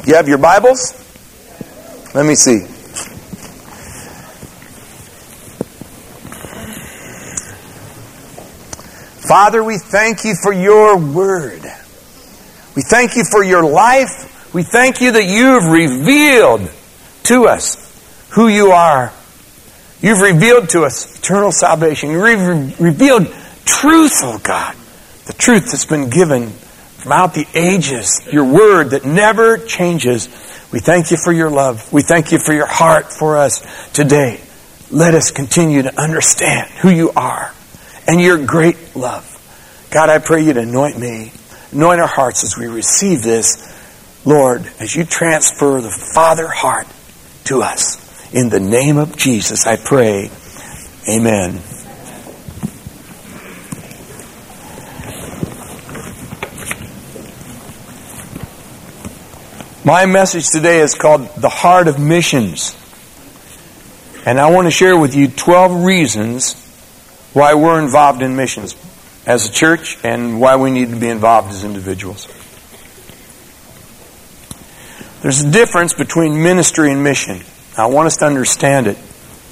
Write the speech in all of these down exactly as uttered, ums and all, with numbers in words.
You have your Bibles? Let me see. Father, we thank you for your word. We thank you for your life. We thank you that you have revealed to us who you are. You've revealed to us eternal salvation. You've revealed truth, oh God. The truth that's been given throughout the ages. Your word that never changes. We thank you for your love. We thank you for your heart for us today. Let us continue to understand who you are and your great love. God, I pray you to anoint me. Anoint our hearts as we receive this. Lord, as you transfer the Father heart to us. In the name of Jesus, I pray. Amen. My message today is called The Heart of Missions. And I want to share with you twelve reasons why we're involved in missions as a church and why we need to be involved as individuals. There's a difference between ministry and mission. I want us to understand it.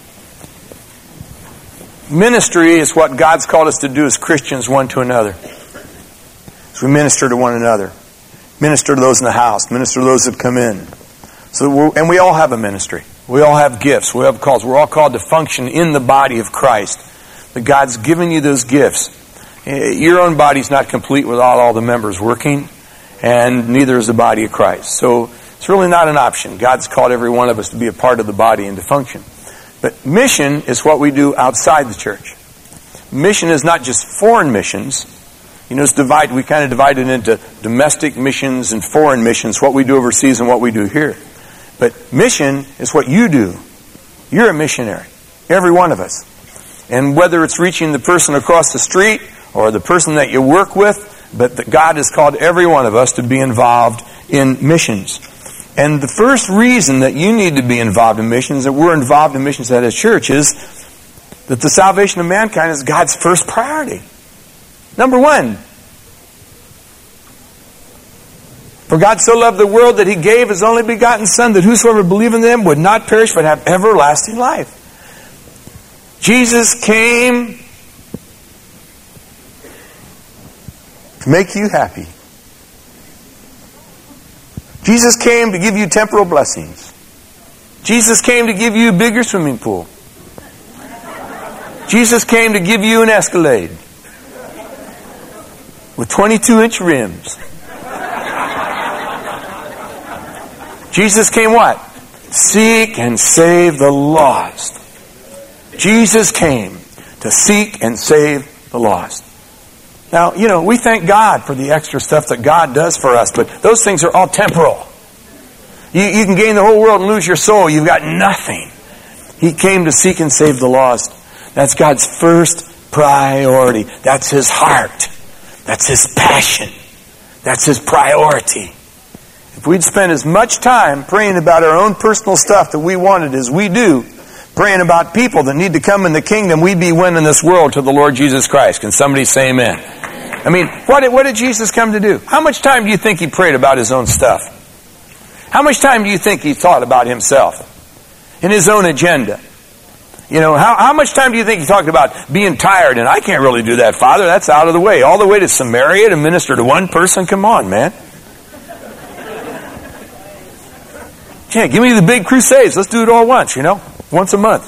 Ministry is what God's called us to do as Christians one to another. So we minister to one another. Minister to those in the house. Minister to those that come in. So we're, and we all have a ministry. We all have gifts. We have calls. We're all called to function in the body of Christ. But God's given you those gifts. Your own body's not complete without all the members working, and neither is the body of Christ. So it's really not an option. God's called every one of us to be a part of the body and to function. But mission is what we do outside the church. Mission is not just foreign missions. You know, it's divide, we kind of divide it into domestic missions and foreign missions, what we do overseas and what we do here. But mission is what you do. You're a missionary. Every one of us. And whether it's reaching the person across the street or the person that you work with, but that God has called every one of us to be involved in missions. And the first reason that you need to be involved in missions, that we're involved in missions at a church, is that the salvation of mankind is God's first priority. Number one. For God so loved the world that He gave His only begotten Son, that whosoever believeth in Him would not perish but have everlasting life. Jesus came to make you happy. Jesus came to give you temporal blessings. Jesus came to give you a bigger swimming pool. Jesus came to give you an Escalade with twenty-two inch rims. Jesus came what? Seek and save the lost. Jesus came to seek and save the lost. Now, you know, we thank God for the extra stuff that God does for us, but those things are all temporal. You, you can gain the whole world and lose your soul. You've got nothing. He came to seek and save the lost. That's God's first priority. That's His heart. That's His passion. That's His priority. If we'd spend as much time praying about our own personal stuff that we wanted as we do praying about people that need to come in the kingdom, we'd be winning this world to the Lord Jesus Christ. Can somebody say amen? I mean, what did, what did Jesus come to do? How much time do you think He prayed about His own stuff? How much time do you think He thought about Himself and His own agenda? You know, how, how much time do you think He talked about being tired? And I can't really do that, Father. That's out of the way. All the way to Samaria to minister to one person? Come on, man. Yeah, give me the big crusades. Let's do it all once, you know. Once a month.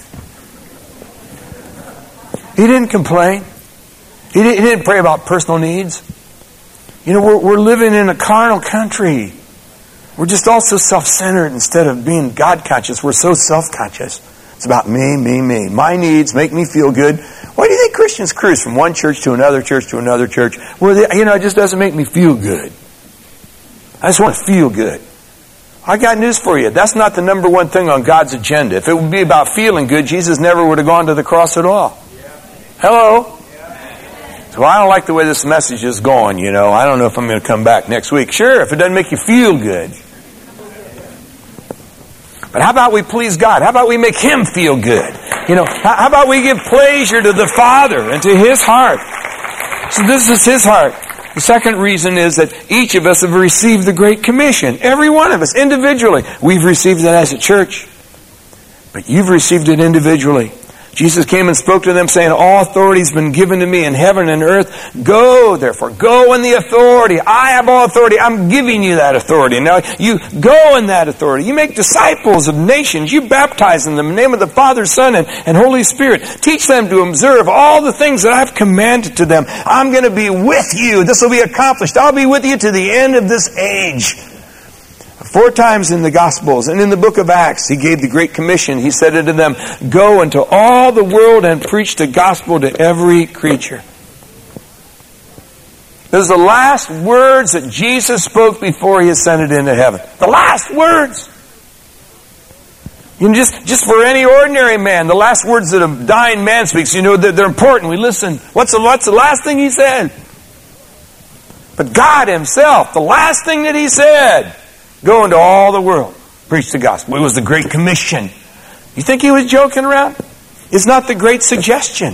He didn't complain. He didn't, he didn't pray about personal needs. You know, we're, we're living in a carnal country. We're just all so self-centered instead of being God-conscious. We're so self-conscious. It's about me, me, me. My needs make me feel good. Why do you think Christians cruise from one church to another church to another church? Where they, you know, it just doesn't make me feel good. I just want to feel good. I got news for you. That's not the number one thing on God's agenda. If it would be about feeling good, Jesus never would have gone to the cross at all. Hello? So I don't like the way this message is going, you know. I don't know if I'm going to come back next week. Sure, if it doesn't make you feel good. But how about we please God? How about we make Him feel good? You know, how about we give pleasure to the Father and to His heart? So this is His heart. The second reason is that each of us have received the Great Commission. Every one of us, individually. We've received it as a church. But you've received it individually. Jesus came and spoke to them saying, all authority has been given to me in heaven and earth. Go, therefore. Go in the authority. I have all authority. I'm giving you that authority. Now, you go in that authority. You make disciples of nations. You baptize them in the name of the Father, Son, and, and Holy Spirit. Teach them to observe all the things that I've commanded to them. I'm going to be with you. This will be accomplished. I'll be with you to the end of this age. Four times in the Gospels and in the book of Acts, He gave the Great Commission. He said unto them, go into all the world and preach the gospel to every creature. Those are the last words that Jesus spoke before He ascended into heaven. The last words. You know, just, just for any ordinary man, the last words that a dying man speaks, you know, they're, they're important. We listen. What's the, what's the last thing He said? But God Himself, the last thing that He said, go into all the world, preach the gospel. It was the Great Commission. You think He was joking around? It's not the Great Suggestion.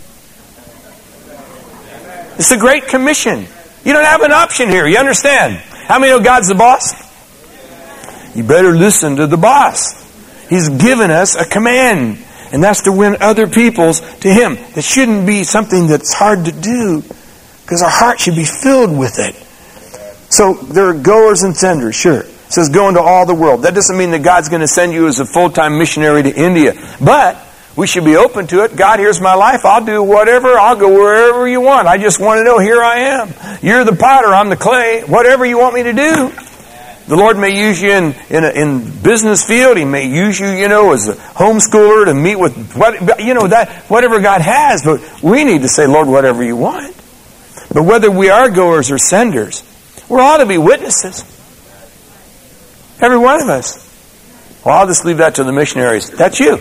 It's the Great Commission. You don't have an option here. You understand? How many know God's the boss? You better listen to the boss. He's given us a command, and that's to win other peoples to Him. It shouldn't be something that's hard to do, because our heart should be filled with it. So there are goers and senders, sure. It says go into all the world. That doesn't mean that God's going to send you as a full-time missionary to India. But we should be open to it. God, here's my life. I'll do whatever. I'll go wherever you want. I just want to know, here I am. You're the potter. I'm the clay. Whatever you want me to do. The Lord may use you in in, a, in business field. He may use you, you know, as a homeschooler to meet with, what you know, that whatever God has. But we need to say, Lord, whatever you want. But whether we are goers or senders, we ought to be witnesses. Every one of us. Well, I'll just leave that to the missionaries. That's you.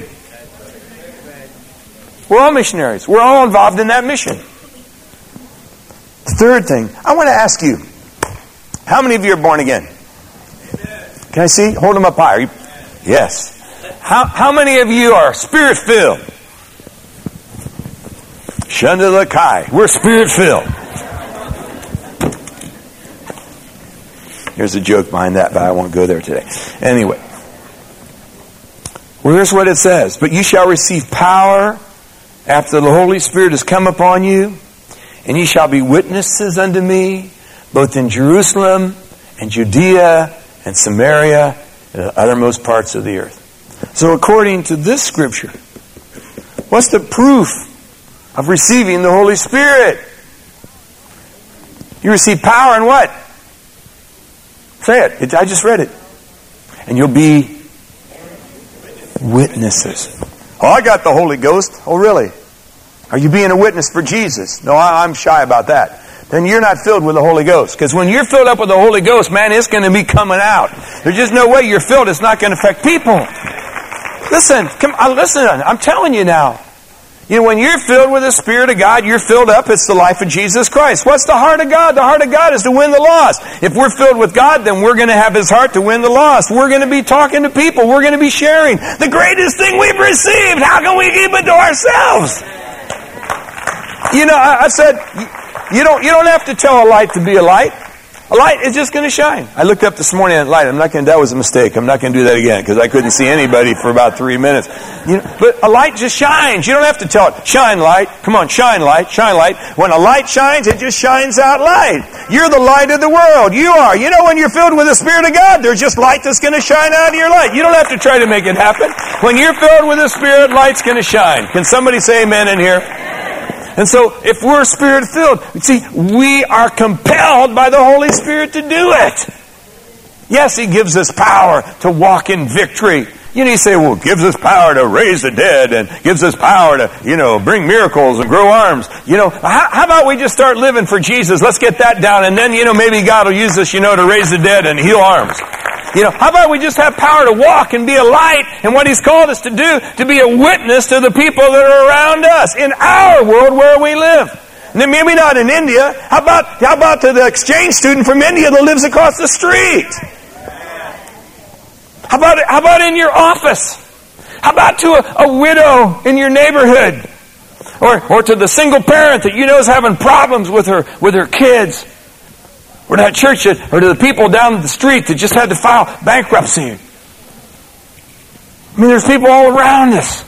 We're all missionaries. We're all involved in that mission. The third thing, I want to ask you, how many of you are born again? Can I see? Hold them up high. Are you? Yes. How, how many of you are Spirit-filled? Shunda Lakai. We're Spirit-filled. There's a joke behind that, but I won't go there today. Anyway. Well, here's what it says. But you shall receive power after the Holy Spirit has come upon you, and ye shall be witnesses unto me, both in Jerusalem and Judea and Samaria and the uttermost parts of the earth. So according to this scripture, what's the proof of receiving the Holy Spirit? You receive power and what? Say it. it. I just read it. And you'll be witnesses. Oh, I got the Holy Ghost. Oh, really? Are you being a witness for Jesus? No, I, I'm shy about that. Then you're not filled with the Holy Ghost. Because when you're filled up with the Holy Ghost, man, it's going to be coming out. There's just no way you're filled. It's not going to affect people. Listen, come, uh, listen. I'm telling you now. You know, when you're filled with the Spirit of God, you're filled up. It's the life of Jesus Christ. What's the heart of God? The heart of God is to win the lost. If we're filled with God, then we're going to have His heart to win the lost. We're going to be talking to people. We're going to be sharing the greatest thing we've received. How can we keep it to ourselves? You know, I, I said, you don't, you don't have to tell a light to be a light. A light is just going to shine. I looked up this morning at light. I'm not going to, that was a mistake. I'm not going to do that again because I couldn't see anybody for about three minutes. You know, but a light just shines. You don't have to tell it, shine light. Come on, shine light, shine light. When a light shines, it just shines out light. You're the light of the world. You are. You know, when you're filled with the Spirit of God, there's just light that's going to shine out of your light. You don't have to try to make it happen. When you're filled with the Spirit, light's going to shine. Can somebody say amen in here? And so, if we're Spirit-filled, see, we are compelled by the Holy Spirit to do it. Yes, He gives us power to walk in victory. You know, you say, well, gives us power to raise the dead and gives us power to, you know, bring miracles and grow arms. You know, how, how about we just start living for Jesus? Let's get that down. And then, you know, maybe God will use us, you know, to raise the dead and heal arms. You know, how about we just have power to walk and be a light and what He's called us to do, to be a witness to the people that are around us in our world where we live. And then maybe not in India. How about, how about to the exchange student from India that lives across the street? How about, how about in your office? How about to a, a widow in your neighborhood? Or, or to the single parent that you know is having problems with her, with her kids. Or to that church that, or to the people down the street that just had to file bankruptcy. I mean, there's people all around us.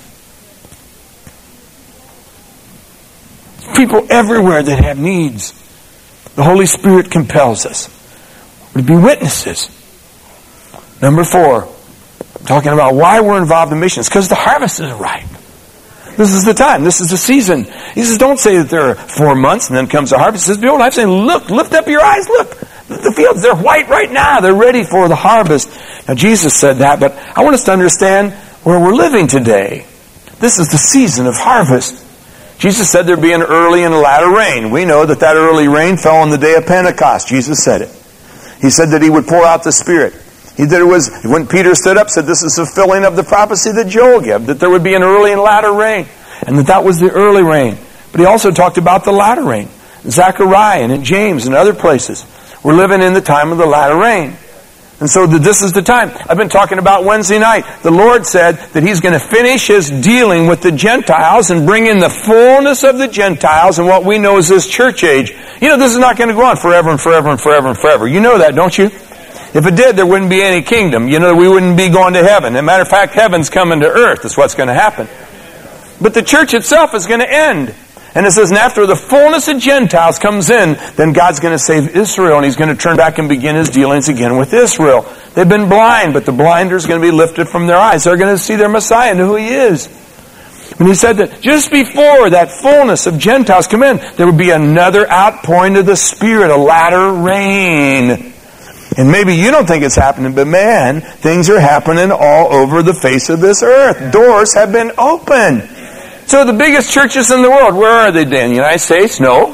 People everywhere that have needs. The Holy Spirit compels us to be witnesses. Number four, talking about why we're involved in missions. Because the harvest is ripe. This is the time. This is the season. He says, don't say that there are four months and then comes the harvest. He says, behold, I'm saying, look, lift up your eyes, look. The fields, they're white right now. They're ready for the harvest. Now, Jesus said that, but I want us to understand where we're living today. This is the season of harvest. Jesus said there'd be an early and a latter rain. We know that that early rain fell on the day of Pentecost. Jesus said it. He said that He would pour out the Spirit. He that it was, when Peter stood up, said this is the fulfilling of the prophecy that Joel gave, that there would be an early and latter rain. And that that was the early rain. But He also talked about the latter rain. Zechariah and in James and other places. We're living in the time of the latter rain. And so this is the time. I've been talking about Wednesday night. The Lord said that He's going to finish His dealing with the Gentiles and bring in the fullness of the Gentiles and what we know as this church age. You know, this is not going to go on forever and forever and forever and forever. You know that, don't you? If it did, there wouldn't be any kingdom. You know, we wouldn't be going to heaven. As a matter of fact, heaven's coming to earth. That's what's going to happen. But the church itself is going to end. And it says, and after the fullness of Gentiles comes in, then God's going to save Israel, and He's going to turn back and begin His dealings again with Israel. They've been blind, but the blinders are going to be lifted from their eyes. They're going to see their Messiah and who He is. And He said that just before that fullness of Gentiles come in, there would be another outpouring of the Spirit, a latter rain. And maybe you don't think it's happening, but man, things are happening all over the face of this earth. Doors have been opened. So the biggest churches in the world, where are they then? United States? No.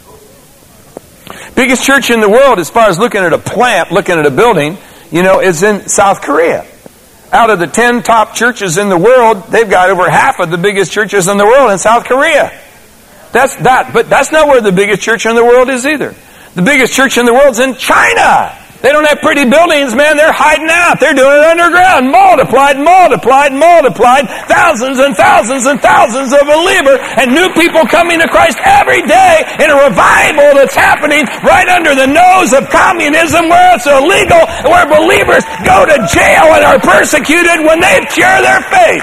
Biggest church in the world, as far as looking at a plant, looking at a building, you know, is in South Korea. Out of the ten top churches in the world, they've got over half of the biggest churches in the world in South Korea. That's that, but that's not where the biggest church in the world is either. The biggest church in the world is in China. They don't have pretty buildings, man. They're hiding out. They're doing it underground. Multiplied, multiplied, multiplied. Thousands and thousands and thousands of believers and new people coming to Christ every day in a revival that's happening right under the nose of communism, where it's illegal, where believers go to jail and are persecuted when they share their faith.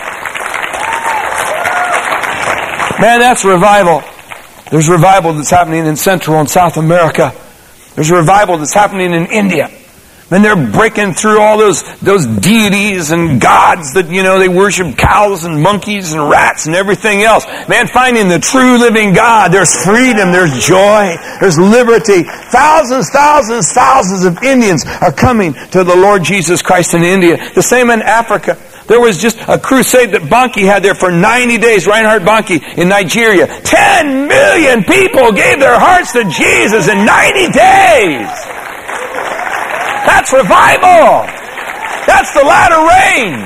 Man, that's revival. There's revival that's happening in Central and South America. There's a revival that's happening in India. And they're breaking through all those those deities and gods that, you know, they worship cows and monkeys and rats and everything else. Man, finding the true living God. There's freedom. There's joy. There's liberty. Thousands, thousands, thousands of Indians are coming to the Lord Jesus Christ in India. The same in Africa. There was just a crusade that Banki had there for ninety days, Reinhard Banki in Nigeria. Ten million people gave their hearts to Jesus in ninety days. That's revival. That's the latter rain.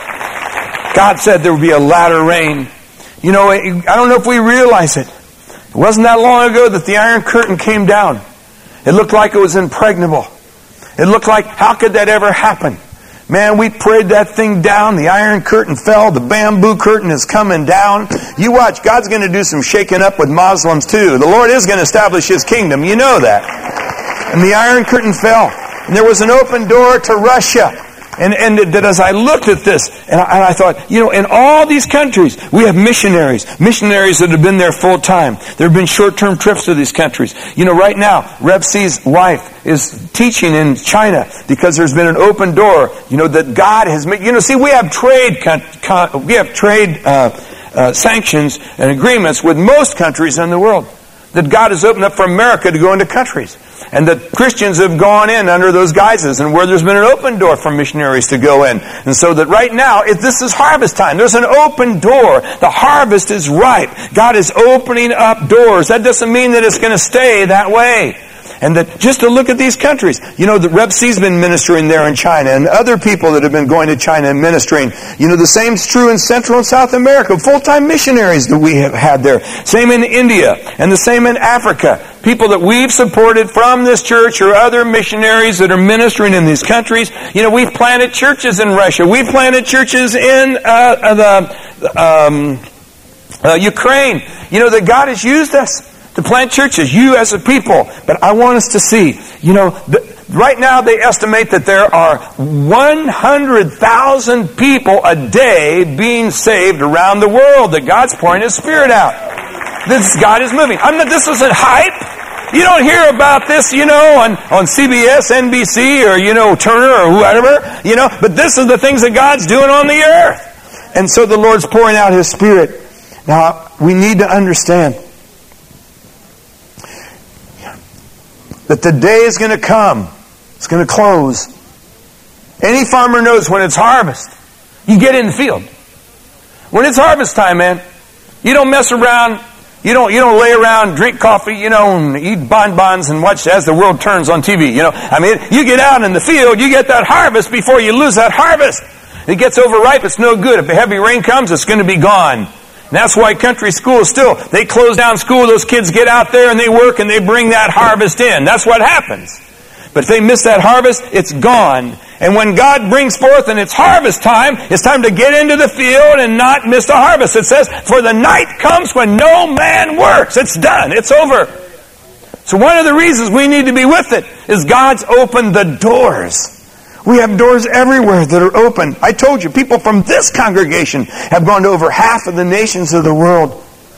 God said there would be a latter rain. You know, I don't know if we realize it. It wasn't that long ago that the Iron Curtain came down. It looked like it was impregnable. It looked like, how could that ever happen? Man, we prayed that thing down. The Iron Curtain fell. The bamboo curtain is coming down. You watch. God's going to do some shaking up with Muslims too. The Lord is going to establish His kingdom. You know that. And the Iron Curtain fell. And there was an open door to Russia. And, and that as I looked at this, and I, and I thought, you know, in all these countries, we have missionaries. Missionaries that have been there full time. There have been short-term trips to these countries. You know, right now, Reb C's wife is teaching in China because there's been an open door, you know, that God has made. You know, see, we have trade, con, con, we have trade uh, uh, sanctions and agreements with most countries in the world. That God has opened up for America to go into countries. And that Christians have gone in under those guises, and where there's been an open door for missionaries to go in. And so that right now, if this is harvest time. There's an open door. The harvest is ripe. God is opening up doors. That doesn't mean that it's going to stay that way. And that just to look at these countries, you know, the Reb C's been ministering there in China, and other people that have been going to China and ministering. You know, the same's true in Central and South America. Full-time missionaries that we have had there. Same in India, and the same in Africa. People that we've supported from this church or other missionaries that are ministering in these countries. You know, we've planted churches in Russia. We've planted churches in uh, the um, uh, Ukraine. You know, that God has used us to plant churches, you as a people. But I want us to see, You know, the, right now they estimate that there are one hundred thousand people a day being saved around the world, that God's pouring His Spirit out. This God is moving. I'm not, this isn't hype. You don't hear about this, you know, on, on C B S, N B C, or, you know, Turner or whatever, you know, but this is the things that God's doing on the earth. And so the Lord's pouring out His Spirit. Now, we need to understand that the day is going to come. It's going to close. Any farmer knows when it's harvest, you get in the field. When it's harvest time, man, you don't mess around. You don't, you don't lay around, drink coffee, you know, and eat bonbons and watch as the world turns on T V. You know, I mean, you get out in the field, you get that harvest before you lose that harvest. It gets overripe, it's no good. If a heavy rain comes, it's going to be gone. And that's why country schools still, they close down school, those kids get out there and they work and they bring that harvest in. That's what happens. But if they miss that harvest, it's gone. And when God brings forth and it's harvest time, it's time to get into the field and not miss the harvest. It says, for the night comes when no man works. It's done. It's over. So one of the reasons we need to be with it is God's opened the doors. We have doors everywhere that are open. I told you, people from this congregation have gone to over half of the nations of the world.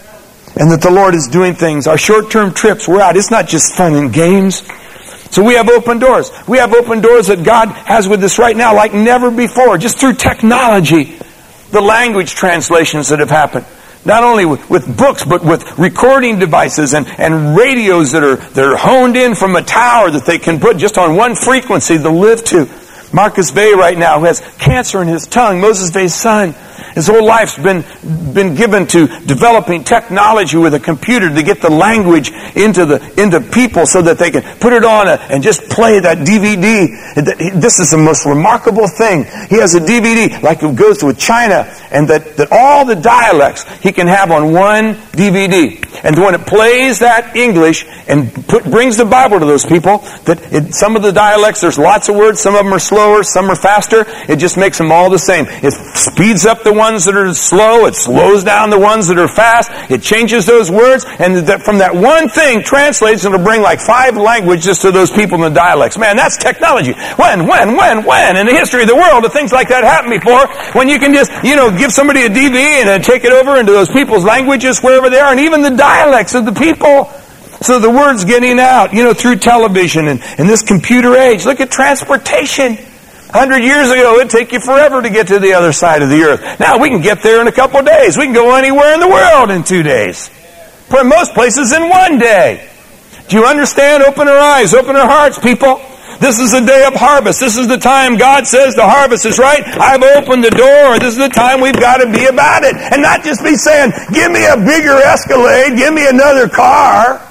And that the Lord is doing things. Our short-term trips, we're out. It's not just fun and games. So we have open doors. We have open doors that God has with us right now like never before. Just through technology. The language translations that have happened. Not only with, with books, but with recording devices and, and radios that are, that are honed in from a tower that they can put just on one frequency to live to. Marcus Vey right now, who has cancer in his tongue, Moses Vey's son, his whole life's been been given to developing technology with a computer to get the language into the into people so that they can put it on a, and just play that D V D. This is the most remarkable thing. He has a D V D like it goes with China, and that, that all the dialects he can have on one D V D. And when it plays that English and put, brings the Bible to those people, that it, some of the dialects, there's lots of words, some of them are slower, some are faster. It just makes them all the same. It speeds up the ones that are slow. It slows down the ones that are fast. It changes those words. And that from that one thing translates, and it'll bring like five languages to those people in the dialects. Man, that's technology. When, when, when, when? In the history of the world, have things like that happened before? When you can just, you know, give somebody a D V D and then take it over into those people's languages wherever they are, and even the dialects of the people. So the word's getting out, you know, through television and, and this computer age. Look at transportation. A hundred years ago, it'd take you forever to get to the other side of the earth. Now we can get there in a couple of days. We can go anywhere in the world in two days. For most places in one day. Do you understand? Open our eyes, open our hearts, people. This is the day of harvest. This is the time God says the harvest is right. I've opened the door. This is the time we've got to be about it. And not just be saying, give me a bigger Escalade, give me another car.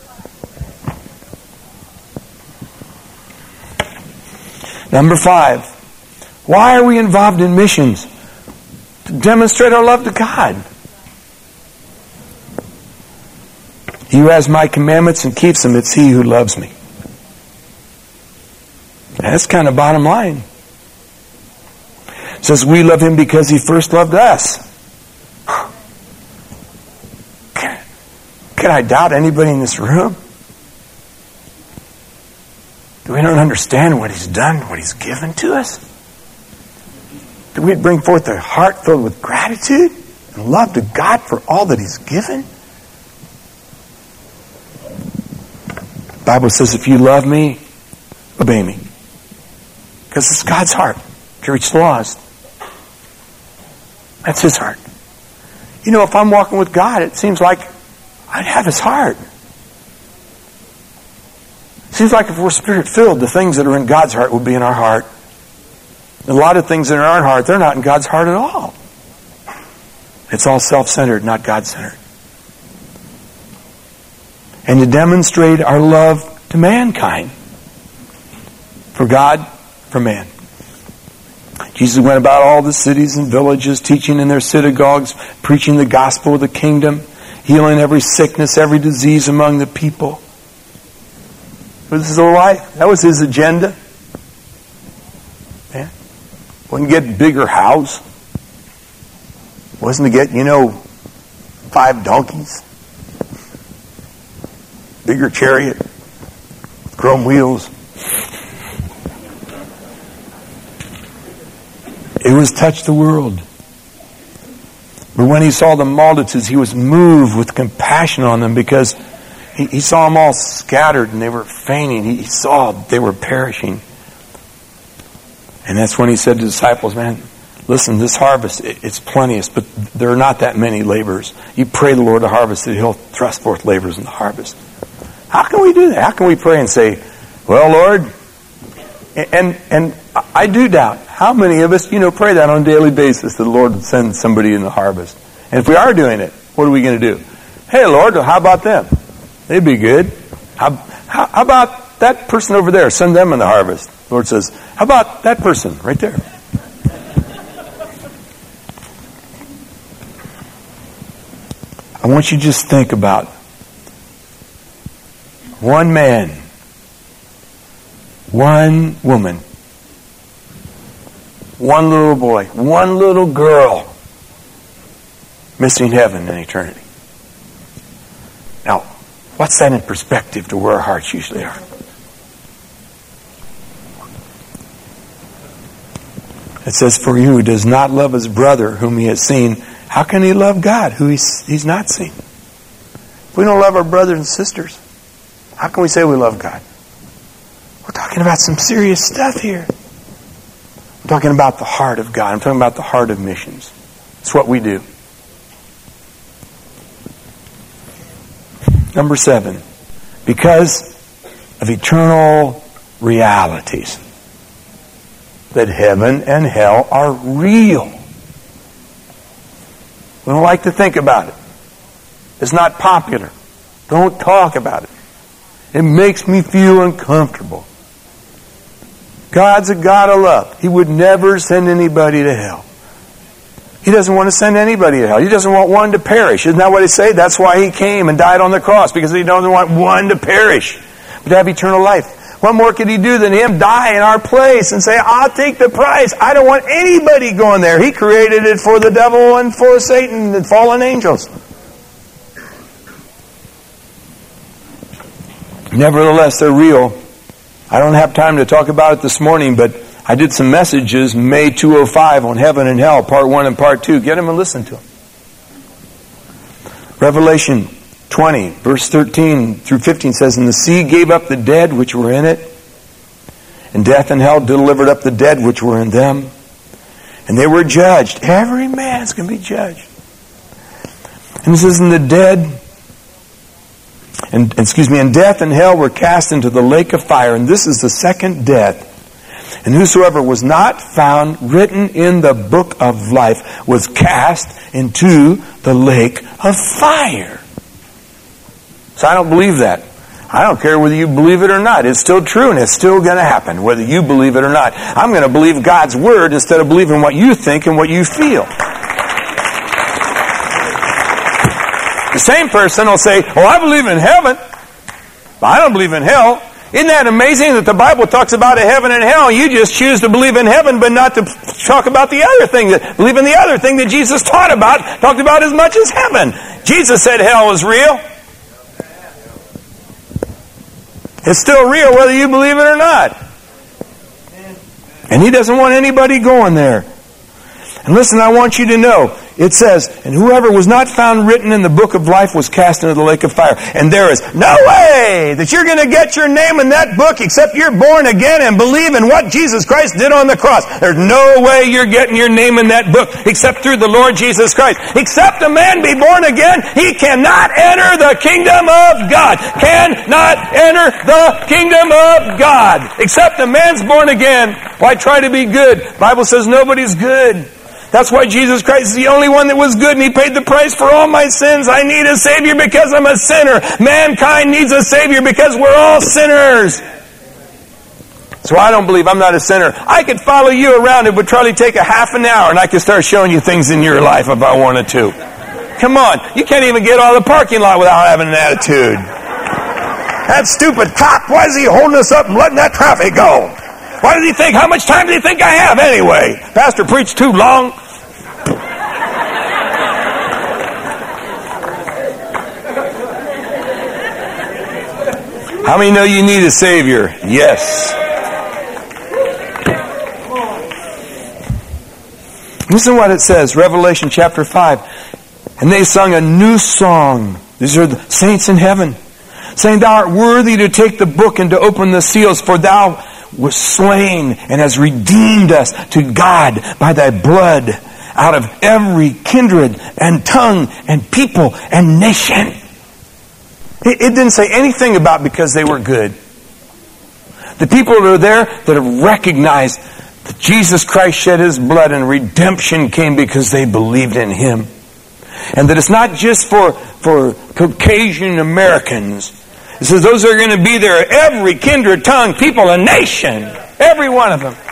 Number five, why are we involved in missions? To demonstrate our love to God. He who has my commandments and keeps them, it's he who loves me. That's kind of bottom line. It says we love him because he first loved us. Can I doubt anybody in this room? Do we not understand what he's done, what he's given to us? Do we bring forth a heart filled with gratitude and love to God for all that he's given? The Bible says, if you love me, obey me. Because it's God's heart to reach the lost. That's his heart. You know, if I'm walking with God, it seems like I'd have his heart. It seems like if we're spirit-filled, the things that are in God's heart will be in our heart. A lot of things in our own heart, they're not in God's heart at all. It's all self-centered, not God-centered. And to demonstrate our love to mankind. For God, for man. Jesus went about all the cities and villages, teaching in their synagogues, preaching the gospel of the kingdom, healing every sickness, every disease among the people. This is his life. That was his agenda. Yeah. Wasn't to get bigger house. Wasn't to get, you know, five donkeys. Bigger chariot. chrome wheels. It was touch the world. But when he saw the multitudes, he was moved with compassion on them because he, he saw them all scattered and they were fainting. He, he saw they were perishing. And that's when he said to the disciples, man, listen, this harvest, it, it's plenteous, but there are not that many laborers. You pray the Lord to harvest that he'll thrust forth laborers in the harvest. How can we do that? How can we pray and say, well, Lord, and and I do doubt how many of us, you know, pray that on a daily basis that the Lord would send somebody in the harvest. And if we are doing it, what are we going to do? Hey, Lord, how about them? They'd be good. How, how, how about that person over there? Send them in the harvest. The Lord says, how about that person right there? I want you to just think about one man, one woman, one little boy, one little girl missing heaven and eternity. Now, what's that in perspective to where our hearts usually are? It says, for he who does not love his brother whom he has seen, how can he love God who he's, he's not seen? If we don't love our brothers and sisters, how can we say we love God? We're talking about some serious stuff here. I'm talking about the heart of God. I'm talking about the heart of missions. It's what we do. Number seven, because of eternal realities, that heaven and hell are real. We don't like to think about it. It's not popular. Don't talk about it. It makes me feel uncomfortable. God's a God of love. He would never send anybody to hell. He doesn't want to send anybody to hell. He doesn't want one to perish. Isn't that what he said? That's why he came and died on the cross, because he doesn't want one to perish, but to have eternal life. What more could he do than him die in our place and say, I'll take the price. I don't want anybody going there. He created it for the devil and for Satan and fallen angels. Nevertheless, they're real. I don't have time to talk about it this morning, but I did some messages May two oh five on heaven and hell, part one and part two. Get them and listen to them. Revelation twenty, verse thirteen through fifteen says, and the sea gave up the dead which were in it, and death and hell delivered up the dead which were in them, and they were judged. Every man's going to be judged. And it says, and the dead, and excuse me, and death and hell were cast into the lake of fire, and this is the second death. And whosoever was not found written in the book of life was cast into the lake of fire. So I don't believe that. I don't care whether you believe it or not. It's still true and it's still going to happen, whether you believe it or not. I'm going to believe God's Word instead of believing what you think and what you feel. The same person will say, oh, I believe in heaven, but I don't believe in hell. Isn't that amazing that the Bible talks about a heaven and hell? You just choose to believe in heaven, but not to talk about the other thing, that believe in the other thing that Jesus taught about, talked about as much as heaven. Jesus said hell is real. It's still real whether you believe it or not. And he doesn't want anybody going there. And listen, I want you to know, it says, and whoever was not found written in the book of life was cast into the lake of fire. And there is no way that you're going to get your name in that book except you're born again and believe in what Jesus Christ did on the cross. There's no way you're getting your name in that book except through the Lord Jesus Christ. Except a man be born again, he cannot enter the kingdom of God. Cannot enter the kingdom of God. Except a man's born again. Why try to be good? The Bible says nobody's good. That's why Jesus Christ is the only one that was good, and He paid the price for all my sins. I need a Savior because I'm a sinner. Mankind needs a Savior because we're all sinners. So I don't believe I'm not a sinner. I could follow you around. It would probably take a half an hour, and I could start showing you things in your life if I wanted to. Come on. You can't even get all the parking lot without having an attitude. That stupid cop, why is he holding us up and letting that traffic go? Why does he think, how much time do you think I have anyway? Pastor preached too long. How many know you need a Savior? Yes. Listen to what it says, Revelation chapter five. And they sung a new song. These are the saints in heaven, saying, Thou art worthy to take the book and to open the seals, for Thou wast slain and hast redeemed us to God by Thy blood out of every kindred and tongue and people and nation. It, it didn't say anything about because they were good. The people that are there that have recognized that Jesus Christ shed His blood and redemption came because they believed in Him. And that it's not just for, for Caucasian Americans. It says those are going to be there, every kindred, tongue, people, and nation. Every one of them.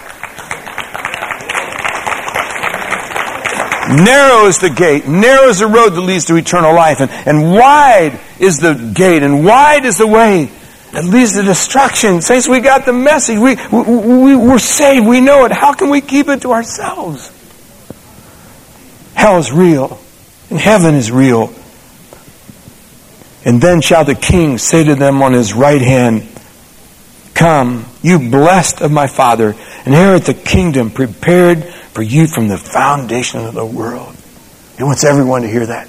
Narrow is the gate, narrow is the road that leads to eternal life, and, and wide is the gate, and wide is the way that leads to destruction. Saints, we got the message. We, we, we, we're saved. We know it. How can we keep it to ourselves? Hell is real, and heaven is real. And then shall the King say to them on His right hand, Come, you blessed of my Father, inherit the kingdom prepared for you from the foundation of the world. He wants everyone to hear that.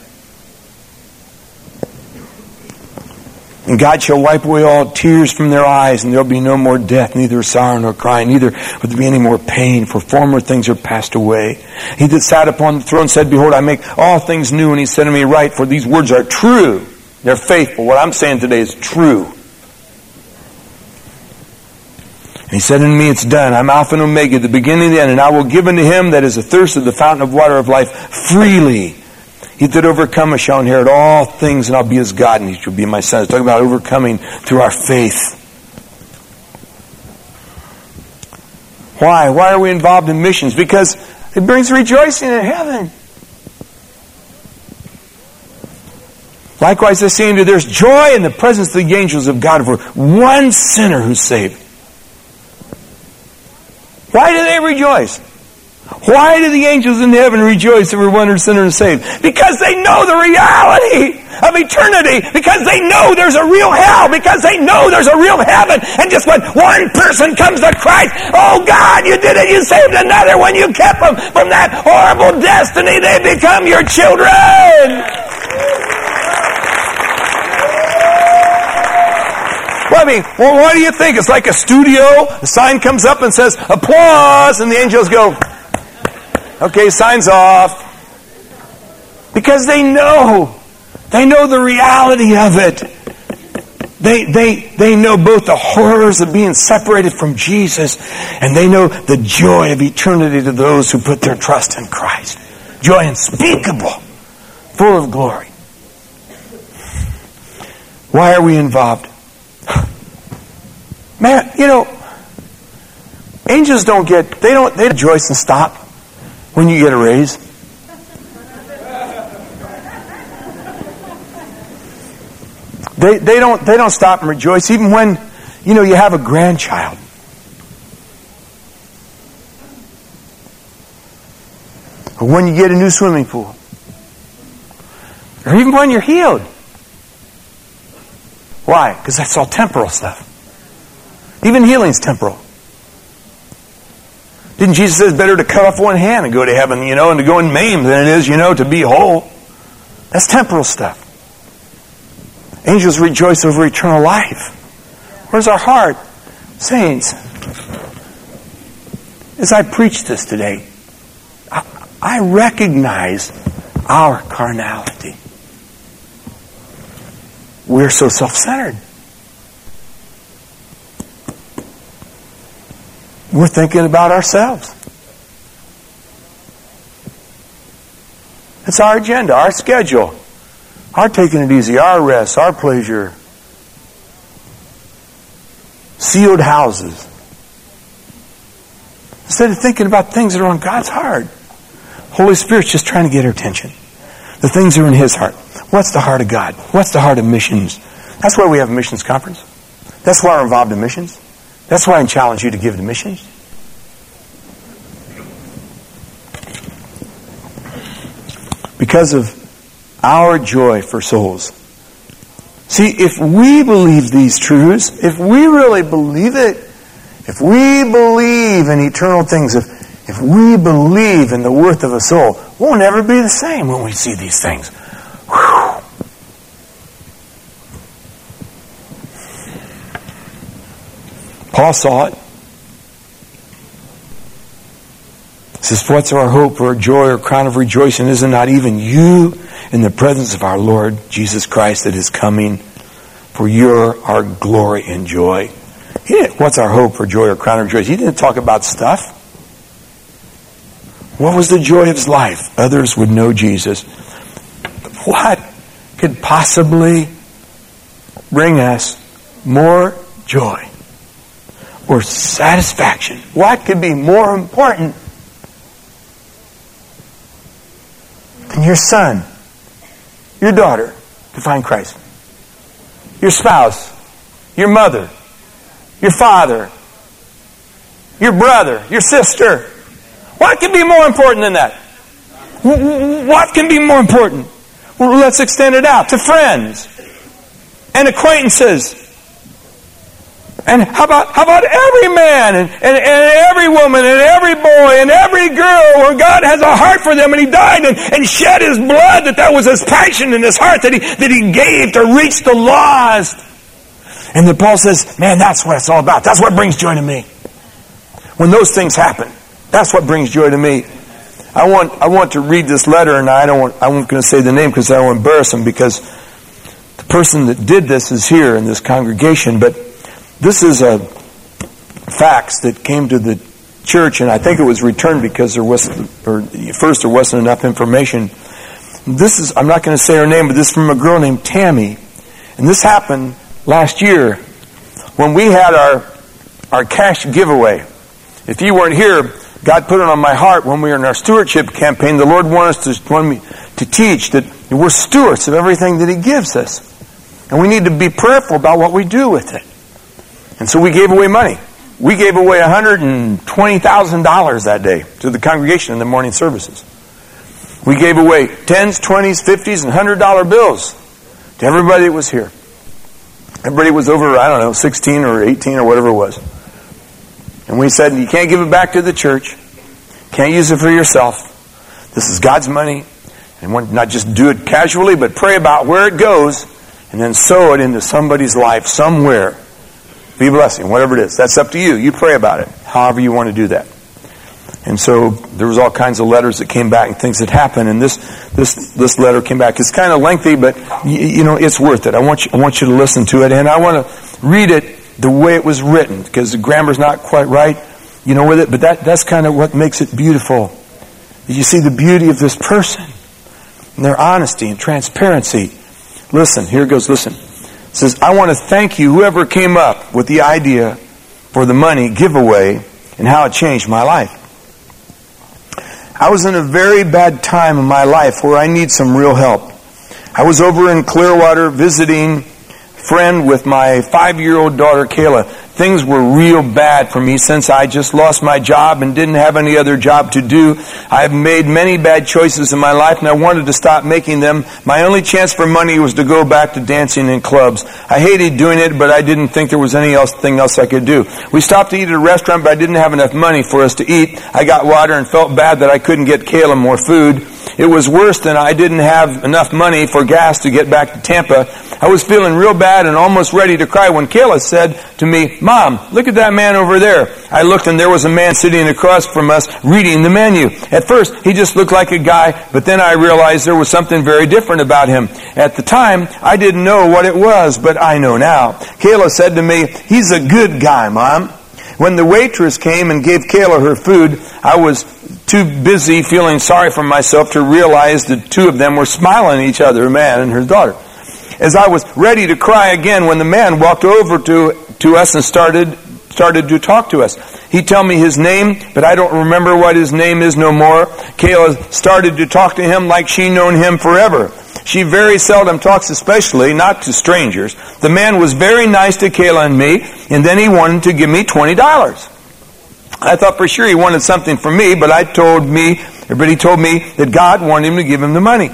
And God shall wipe away all tears from their eyes, and there will be no more death, neither sorrow nor crying, neither will there be any more pain, for former things are passed away. He that sat upon the throne said, Behold, I make all things new, and He said to me, Write, for these words are true. They're faithful. What I'm saying today is true. And He said unto me, It's done. I'm Alpha and Omega, the beginning and the end, and I will give unto him that is athirst of the fountain of water of life freely. He that overcometh shall inherit all things, and I'll be his God, and he shall be my son. It's talking about overcoming through our faith. Why? Why are we involved in missions? Because it brings rejoicing in heaven. Likewise, I say unto you, there's joy in the presence of the angels of God for one sinner who's saved. Why do they rejoice? Why do the angels in heaven rejoice over one sinner saved? Because they know the reality of eternity. Because they know there's a real hell. Because they know there's a real heaven. And just when one person comes to Christ, oh God, you did it. You saved another one. You kept them from that horrible destiny. They become your children. Well, I mean, well, what do you think? It's like a studio. The sign comes up and says, applause, and the angels go, okay, sign's off. Because they know. They know the reality of it. They, they, they know both the horrors of being separated from Jesus, and they know the joy of eternity to those who put their trust in Christ. Joy unspeakable, full of glory. Why are we involved? Man, you know, angels don't get, they don't, they rejoice and stop when you get a raise. They, they don't, they don't stop and rejoice even when, you know, you have a grandchild. Or when you get a new swimming pool. Or even when you're healed. Why? Because that's all temporal stuff. Even healing's temporal. Didn't Jesus say it's better to cut off one hand and go to heaven, you know, and to go and maim than it is, you know, to be whole? That's temporal stuff. Angels rejoice over eternal life. Where's our heart? Saints, as I preach this today, I, I recognize our carnality. We're so self-centered. We're thinking about ourselves. It's our agenda, our schedule, our taking it easy, our rest, our pleasure. Sealed houses. Instead of thinking about things that are on God's heart. Holy Spirit's just trying to get our attention. The things that are in His heart. What's the heart of God? What's the heart of missions? That's why we have a missions conference. That's why we're involved in missions. That's why I challenge you to give to missions. Because of our joy for souls. See, if we believe these truths, if we really believe it, if we believe in eternal things, if, if we believe in the worth of a soul, we'll never be the same when we see these things. Whew. Paul saw it. He says, what's our hope or our joy or crown of rejoicing? Is it not even you in the presence of our Lord Jesus Christ that is coming? For you're our glory and joy. He didn't, what's our hope or joy or crown of rejoicing? He didn't talk about stuff. What was the joy of his life? Others would know Jesus. What could possibly bring us more joy or satisfaction? What could be more important than your son, your daughter, to find Christ? Your spouse, your mother, your father, your brother, your sister. What can be more important than that? What can be more important? Well, let's extend it out to friends and acquaintances. And how about how about every man and, and, and every woman and every boy and every girl where God has a heart for them and He died and, and shed His blood, that that was His passion and His heart that He that He gave to reach the lost. And then Paul says, man, that's what it's all about. That's what brings joy to me. When those things happen, that's what brings joy to me. I want I want to read this letter, and I don't want I'm not going to say the name because I don't want to embarrass him, because the person that did this is here in this congregation, but this is a fax that came to the church, and I think it was returned because there was, or first there wasn't enough information. This is, I'm not going to say her name, but this is from a girl named Tammy. And this happened last year when we had our our cash giveaway. If you weren't here, God put it on my heart when we were in our stewardship campaign. The Lord wanted us to, wanted me to teach that we're stewards of everything that He gives us. And we need to be prayerful about what we do with it. And so we gave away money. We gave away one hundred twenty thousand dollars that day to the congregation in the morning services. We gave away tens, twenties, fifties, and one hundred dollar bills to everybody that was here. Everybody was over, I don't know, sixteen or eighteen or whatever it was. And we said, you can't give it back to the church. Can't use it for yourself. This is God's money. And not just do it casually, but pray about where it goes and then sow it into somebody's life somewhere. Be a blessing, whatever it is. That's up to you. You pray about it, however you want to do that. And so there was all kinds of letters that came back and things that happened. And this this this letter came back. It's kind of lengthy, but you, you know it's worth it. I want you I want you to listen to it, and I want to read it the way it was written, because the grammar's not quite right, you know, with it. But that that's kind of what makes it beautiful. You see the beauty of this person and their honesty and transparency. Listen, here it goes. Listen. It says, I want to thank you, whoever came up with the idea for the money giveaway and how it changed my life. I was in a very bad time in my life where I need some real help. I was over in Clearwater visiting a friend with my five-year-old daughter, Kayla. Things were real bad for me since I just lost my job and didn't have any other job to do. I've made many bad choices in my life, and I wanted to stop making them. My only chance for money was to go back to dancing in clubs. I hated doing it, but I didn't think there was anything else I could do. We stopped to eat at a restaurant, but I didn't have enough money for us to eat. I got water and felt bad that I couldn't get Kayla more food. It was worse than I didn't have enough money for gas to get back to Tampa. I was feeling real bad and almost ready to cry when Kayla said to me, Mom, look at that man over there. I looked, and there was a man sitting across from us reading the menu. At first, he just looked like a guy, but then I realized there was something very different about him. At the time, I didn't know what it was, but I know now. Kayla said to me, he's a good guy, Mom. When the waitress came and gave Kayla her food, I was too busy feeling sorry for myself to realize the two of them were smiling at each other, a man and his daughter. As I was ready to cry again when the man walked over to, to us and started started to talk to us. He told me his name, but I don't remember what his name is no more. Kayla started to talk to him like she'd known him forever. She very seldom talks, especially not to strangers. The man was very nice to Kayla and me, and then he wanted to give me twenty dollars. I thought for sure he wanted something from me, but I told me, everybody told me that God wanted him to give him the money.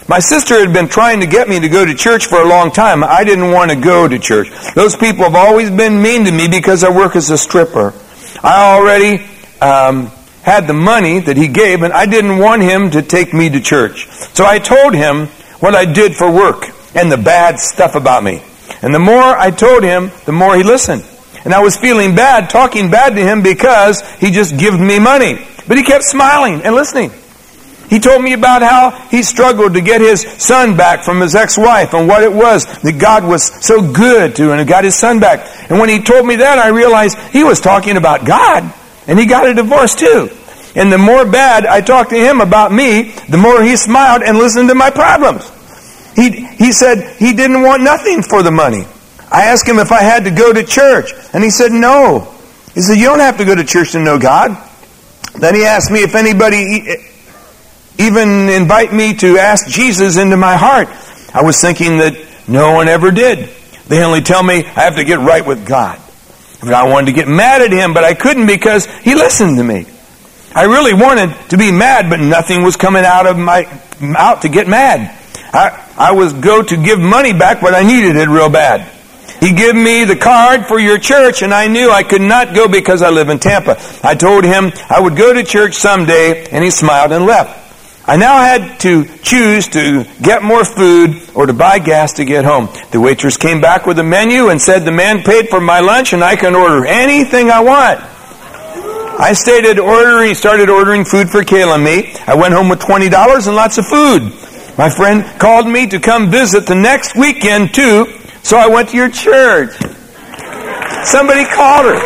My sister had been trying to get me to go to church for a long time. I didn't want to go to church. Those people have always been mean to me because I work as a stripper. I already um, had the money that he gave, and I didn't want him to take me to church. So I told him what I did for work and the bad stuff about me. And the more I told him, the more he listened. And I was feeling bad, talking bad to him because he just gave me money. But he kept smiling and listening. He told me about how he struggled to get his son back from his ex-wife and what it was that God was so good to and got his son back. And when he told me that, I realized he was talking about God. And he got a divorce too. And the more bad I talked to him about me, the more he smiled and listened to my problems. He, he said he didn't want nothing for the money. I asked him if I had to go to church. And he said no. He said, you don't have to go to church to know God. Then he asked me if anybody even invite me to ask Jesus into my heart. I was thinking that no one ever did. They only tell me I have to get right with God. And I wanted to get mad at him, but I couldn't because he listened to me. I really wanted to be mad, but nothing was coming out of my out to get mad. I, I was go to give money back, but I needed it real bad. He gave me the card for your church, and I knew I could not go because I live in Tampa. I told him I would go to church someday, and he smiled and left. I now had to choose to get more food or to buy gas to get home. The waitress came back with a menu and said the man paid for my lunch and I can order anything I want. I started ordering, started ordering food for Kayla and me. I went home with twenty dollars and lots of food. My friend called me to come visit the next weekend too, so I went to your church. Somebody called her.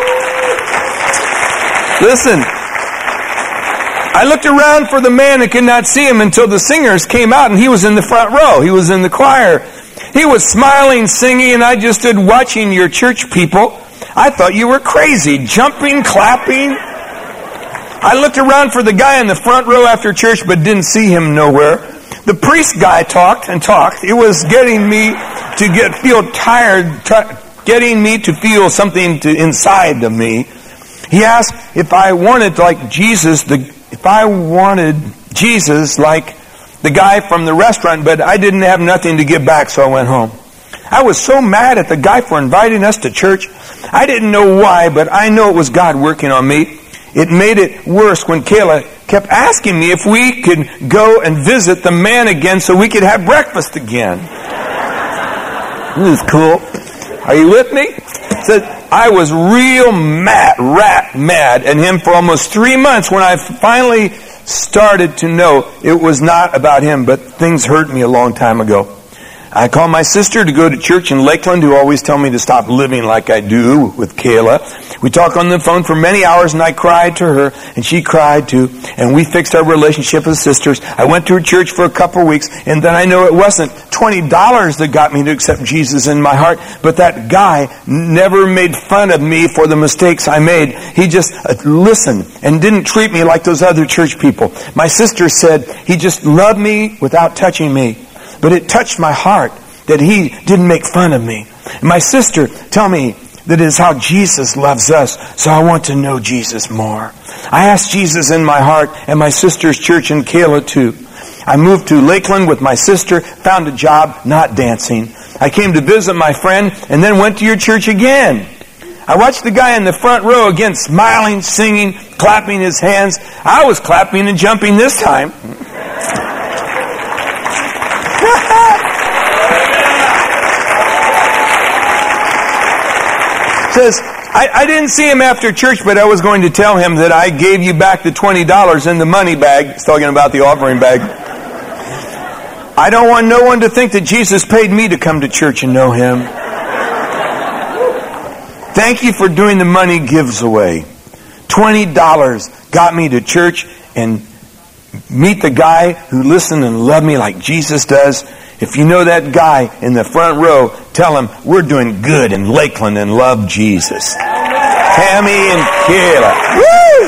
Listen. I looked around for the man and could not see him until the singers came out and he was in the front row. He was in the choir. He was smiling, singing, and I just stood watching your church people. I thought you were crazy, jumping, clapping. I looked around for the guy in the front row after church but didn't see him nowhere. The priest guy talked and talked. It was getting me to get feel tired, t- getting me to feel something to inside of me. He asked if I wanted like Jesus, the If I wanted Jesus like the guy from the restaurant, but I didn't have nothing to give back, so I went home. I was so mad at the guy for inviting us to church. I didn't know why, but I know it was God working on me. It made it worse when Kayla kept asking me if we could go and visit the man again so we could have breakfast again. This is cool. Are you with me? Said, I was real mad, rat mad at him for almost three months when I finally started to know it was not about him, but things hurt me a long time ago. I called my sister to go to church in Lakeland, who always tell me to stop living like I do with Kayla. We talked on the phone for many hours, and I cried to her, and she cried too, and we fixed our relationship as sisters. I went to her church for a couple of weeks, and then I know it wasn't twenty dollars that got me to accept Jesus in my heart, but that guy never made fun of me for the mistakes I made. He just listened and didn't treat me like those other church people. My sister said he just loved me without touching me. But it touched my heart that he didn't make fun of me. And my sister told me that it is how Jesus loves us, so I want to know Jesus more. I asked Jesus in my heart and my sister's church in Kayla too. I moved to Lakeland with my sister, found a job not dancing. I came to visit my friend and then went to your church again. I watched the guy in the front row again, smiling, singing, clapping his hands. I was clapping and jumping this time. Says, I, I didn't see him after church, but I was going to tell him that I gave you back the twenty dollars in the money bag. He's talking about the offering bag. I don't want no one to think that Jesus paid me to come to church and know him. Thank you for doing the money gives away. twenty dollars got me to church and meet the guy who listened and loved me like Jesus does. If you know that guy in the front row, tell him we're doing good in Lakeland and love Jesus. Tammy and Kayla. Woo!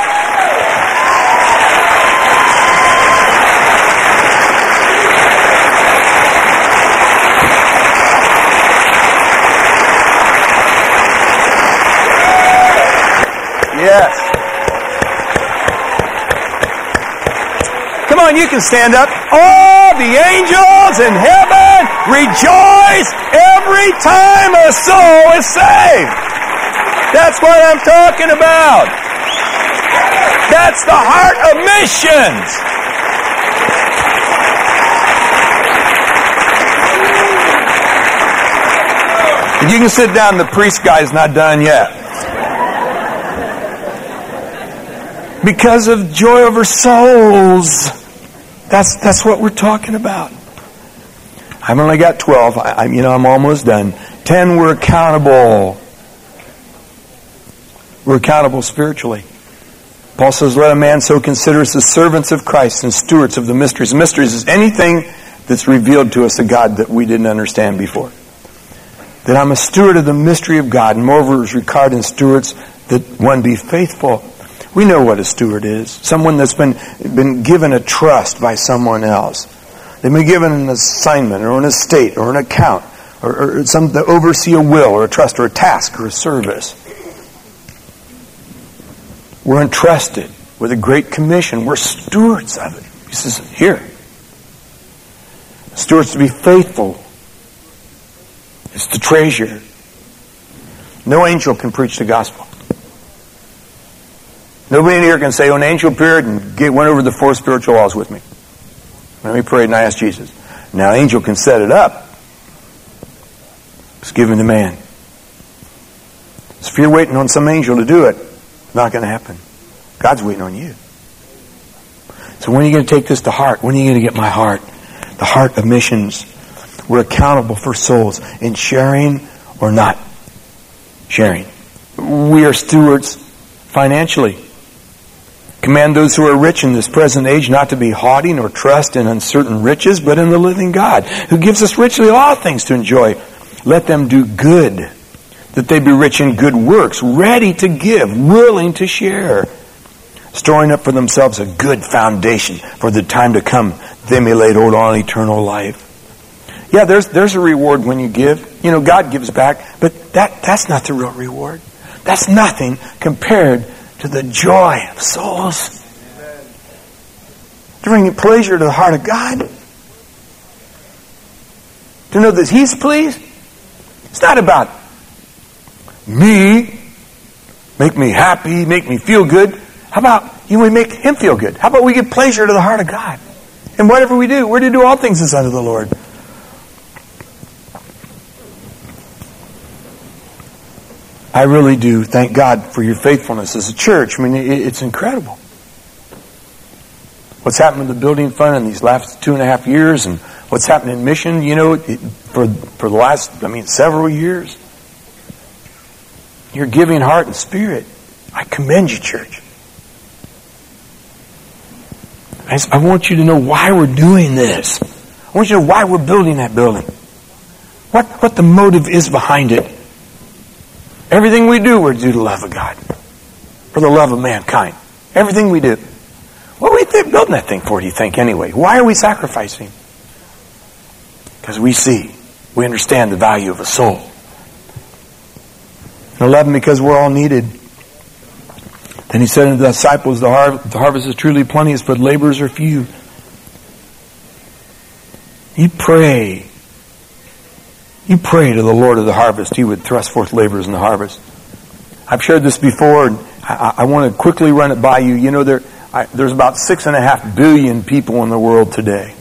Yes. Come on, you can stand up. Oh! all the angels in heaven rejoice every time a soul is saved. That's what I'm talking about. That's the heart of missions. You can sit down, the priest guy's not done yet. Because of joy over souls. That's that's what we're talking about. I've only got twelve. I, I, you know, I'm almost done. Ten, we're accountable. We're accountable spiritually. Paul says, let a man so consider us as servants of Christ and stewards of the mysteries. The mysteries is anything that's revealed to us of God that we didn't understand before. That I'm a steward of the mystery of God, and moreover is regarded in stewards that one be faithful. We know what a steward is. Someone that's been, been given a trust by someone else. They've been given an assignment or an estate or an account or, or some to oversee a will or a trust or a task or a service. We're entrusted with a great commission. We're stewards of it. He says, here. Stewards to be faithful. It's to treasure. No angel can preach the gospel. Nobody in here can say, oh, an angel appeared and get, went over the four spiritual laws with me. And we prayed and I asked Jesus. Now, an angel can set it up. It's given to man. So if you're waiting on some angel to do it, it's not going to happen. God's waiting on you. So when are you going to take this to heart? When are you going to get my heart? The heart of missions. We're accountable for souls in sharing or not sharing. We are stewards financially. Command those who are rich in this present age not to be haughty nor trust in uncertain riches, but in the living God, who gives us richly all things to enjoy. Let them do good, that they be rich in good works, ready to give, willing to share, storing up for themselves a good foundation for the time to come, they may lay hold on eternal life. Yeah, there's there's a reward when you give. You know, God gives back, but that, that's not the real reward. That's nothing compared to the joy of souls. To bring pleasure to the heart of God. To know that He's pleased. It's not about me, make me happy, make me feel good. How about you we make Him feel good? How about we give pleasure to the heart of God? And whatever we do, we're to do all things as unto the Lord. I really do thank God for your faithfulness as a church. I mean, it's incredible. What's happened to the building fund in these last two and a half years, and what's happened in mission, you know, for for the last, I mean, several years. Your giving heart and spirit. I commend you, church. I, I want you to know why we're doing this. I want you to know why we're building that building. What what the motive is behind it. Everything we do, we're to do the love of God. For the love of mankind. Everything we do. What are we th- building that thing for, do you think, anyway? Why are we sacrificing? Because we see, we understand the value of a soul. And eleven, because we're all needed. Then He said unto the disciples, the, har- the harvest is truly plenteous, but laborers are few. You pray. You pray to the Lord of the harvest, He would thrust forth laborers in the harvest. I've shared this before, and I, I want to quickly run it by you. You know, there, I, there's about six and a half billion people in the world today.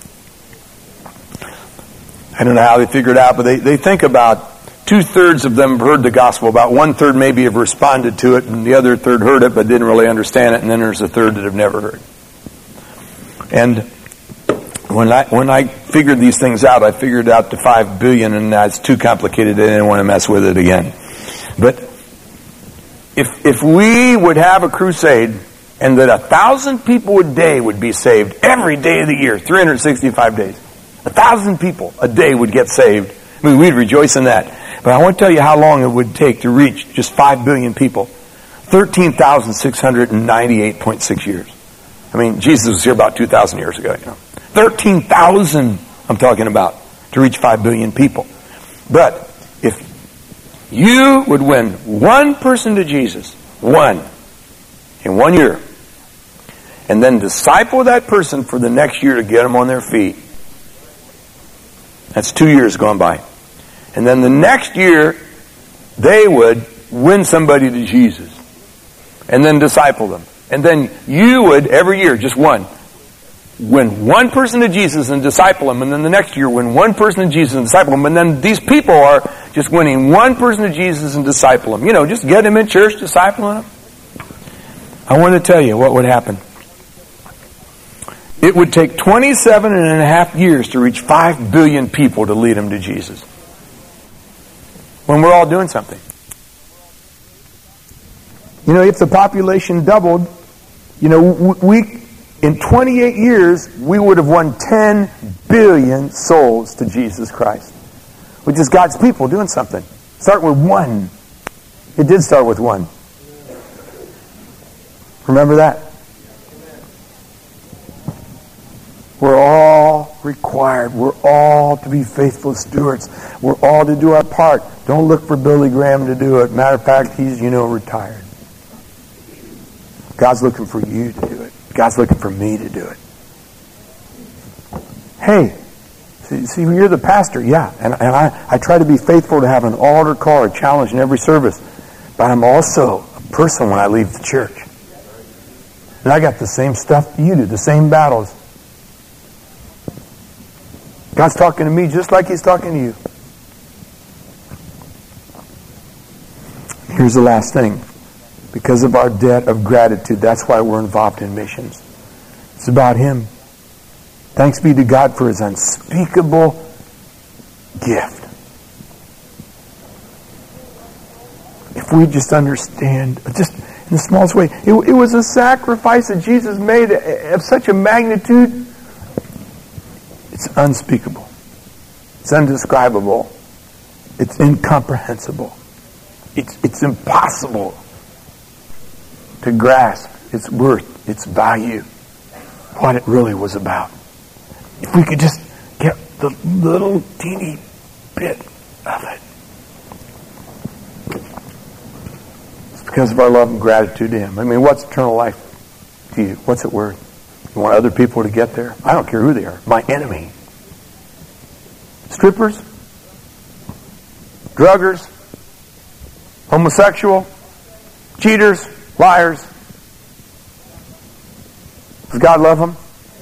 I don't know how they figure it out, but they, they think about two-thirds of them have heard the gospel. About one-third maybe have responded to it, and the other third heard it but didn't really understand it, and then there's a third that have never heard. And When I when I figured these things out, I figured out to five billion, and that's too complicated. I didn't want to mess with it again. But if if we would have a crusade, and that a thousand people a day would be saved every day of the year, three hundred sixty-five days, a thousand people a day would get saved. I mean, we'd rejoice in that. But I want to tell you how long it would take to reach just five billion people. thirteen thousand six hundred ninety-eight point six years. I mean, Jesus was here about two thousand years ago, you know. thirteen thousand, I'm talking about, to reach five billion people. But if you would win one person to Jesus, one, in one year, and then disciple that person for the next year to get them on their feet, That's two years gone by. And then the next year, they would win somebody to Jesus. And then disciple them. And then you would, every year, just one, win one person to Jesus and disciple them. And then the next year, win one person to Jesus and disciple them. And then these people are just winning one person to Jesus and disciple them. You know, just get them in church, discipling them. I want to tell you what would happen. It would take twenty-seven and a half years to reach five billion people to lead them to Jesus. When we're all doing something. You know, if the population doubled, you know, we, in twenty-eight years, we would have won ten billion souls to Jesus Christ. Which is God's people doing something. Start with one. It did start with one. Remember that? We're all required. We're all to be faithful stewards. We're all to do our part. Don't look for Billy Graham to do it. Matter of fact, he's, you know, retired. God's looking for you to do it. God's looking for me to do it. Hey, see, see you're the pastor, yeah. And, and I, I try to be faithful to have an altar call or challenge in every service. But I'm also a person when I leave the church. And I got the same stuff you do, the same battles. God's talking to me just like He's talking to you. Here's the last thing. Because of our debt of gratitude, that's why we're involved in missions. It's about Him. Thanks be to God for His unspeakable gift. If we just understand, just in the smallest way, it, it was a sacrifice that Jesus made of such a magnitude. It's unspeakable. It's undescribable. It's incomprehensible. It's, it's impossible to grasp its worth, its value, what it really was about. If we could just get the little teeny bit of it. It's because of our love and gratitude to Him. I mean, what's eternal life to you? What's it worth? You want other people to get there? I don't care who they are. My enemy. Strippers? Druggers? Homosexual? Cheaters? Liars? Does God love them?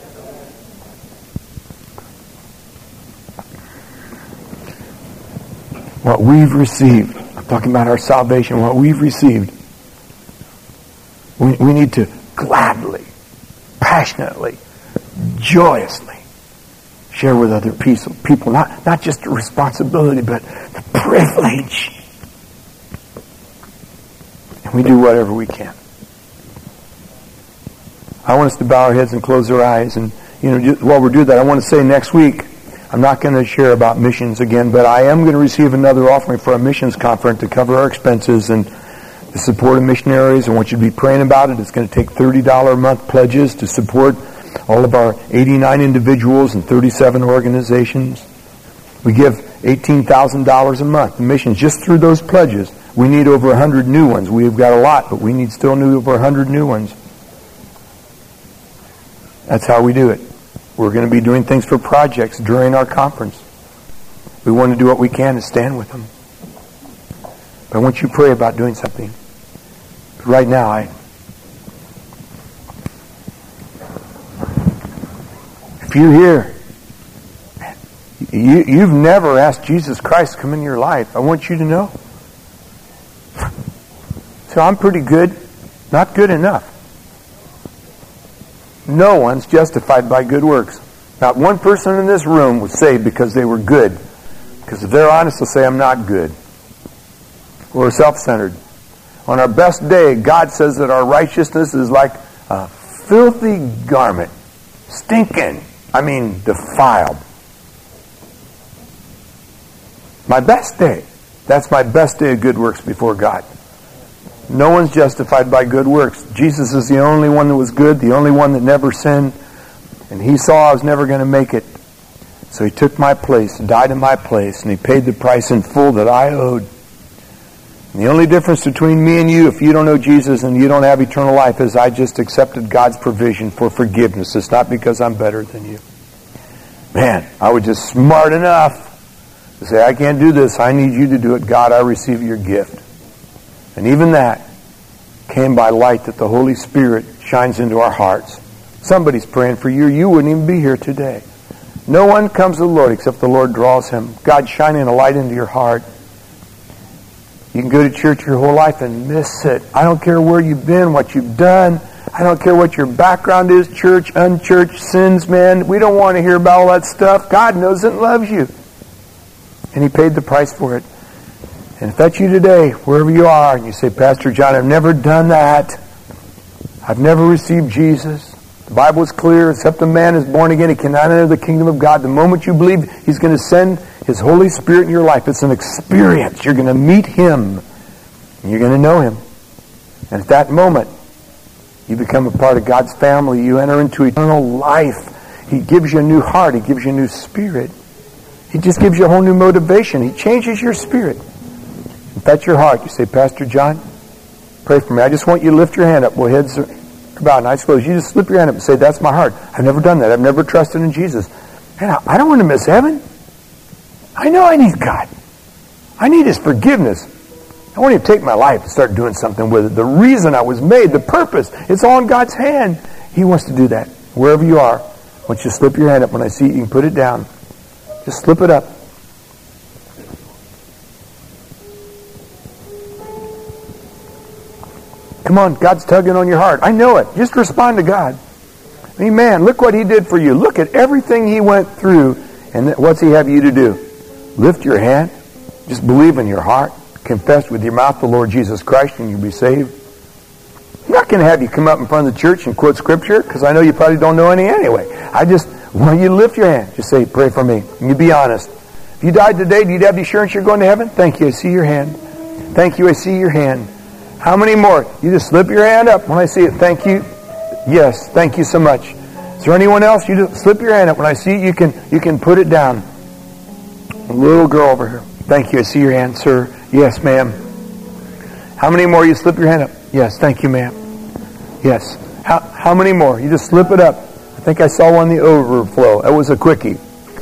What we've received, I'm talking about our salvation, what we've received, we, we need to gladly, passionately, joyously share with other people. Not, not just a responsibility, but the privilege. And we do whatever we can. I want us to bow our heads and close our eyes. And, you know, while we're doing that, I want to say next week, I'm not going to share about missions again, but I am going to receive another offering for our missions conference to cover our expenses and the support of missionaries. I want you to be praying about it. It's going to take thirty dollars a month pledges to support all of our eighty-nine individuals and thirty-seven organizations. We give eighteen thousand dollars a month to missions just through those pledges. We need over one hundred new ones. We've got a lot, but we need still new over one hundred new ones. That's how we do it. We're going to be doing things for projects during our conference. We want to do what we can to stand with them. But I want you to pray about doing something. But right now, I... If you're here, you, you've never asked Jesus Christ to come into your life, I want you to know. So I'm pretty good, not good enough. No one's justified by good works. Not one person in this room was saved because they were good. Because if they're honest, they'll say, I'm not good. We're self-centered. On our best day, God says that our righteousness is like a filthy garment. Stinking. I mean, defiled. My best day. That's my best day of good works before God. No one's justified by good works. Jesus is the only one that was good, the only one that never sinned. And He saw I was never going to make it. So He took my place, died in my place, and He paid the price in full that I owed. And the only difference between me and you, if you don't know Jesus and you don't have eternal life, is I just accepted God's provision for forgiveness. It's not because I'm better than you. Man, I was just smart enough to say, I can't do this. I need you to do it. God, I receive your gift. And even that came by light that the Holy Spirit shines into our hearts. Somebody's praying for you. You wouldn't even be here today. No one comes to the Lord except the Lord draws him. God shining a light into your heart. You can go to church your whole life and miss it. I don't care where you've been, what you've done. I don't care what your background is, church, unchurched, sins, man. We don't want to hear about all that stuff. God knows it and loves you. And He paid the price for it. And if that's you today, wherever you are, and you say, Pastor John, I've never done that. I've never received Jesus. The Bible is clear. Except a man is born again, he cannot enter the kingdom of God. The moment you believe, He's going to send His Holy Spirit in your life. It's an experience. You're going to meet Him. And you're going to know Him. And at that moment, you become a part of God's family. You enter into eternal life. He gives you a new heart. He gives you a new spirit. He just gives you a whole new motivation. He changes your spirit. If that's your heart, you say, Pastor John, pray for me. I just want you to lift your hand up. Well, heads are bowed and eyes closed. You just slip your hand up and say, that's my heart. I've never done that. I've never trusted in Jesus. Man, I don't want to miss heaven. I know I need God. I need His forgiveness. I want Him to take my life and start doing something with it. The reason I was made, the purpose, it's all in God's hand. He wants to do that. Wherever you are, I want you to slip your hand up. When I see it, you can put it down. Just slip it up. Come on, God's tugging on your heart. I know it. Just respond to God. Amen. Look what He did for you. Look at everything He went through. And what's He have you to do? Lift your hand. Just believe in your heart. Confess with your mouth the Lord Jesus Christ and you'll be saved. I'm not going to have you come up in front of the church and quote Scripture because I know you probably don't know any anyway. I just want you to lift your hand. Just say, pray for me. And you be honest. If you died today, do you have the assurance you're going to heaven? Thank you. I see your hand. Thank you. I see your hand. How many more? You just slip your hand up when I see it. Thank you. Yes. Thank you so much. Is there anyone else? You just slip your hand up. When I see it, you can, you can put it down. A little girl over here. Thank you. I see your hand, sir. Yes, ma'am. How many more? You slip your hand up. Yes. Thank you, ma'am. Yes. How, how many more? You just slip it up. I think I saw one in the overflow. That was a quickie.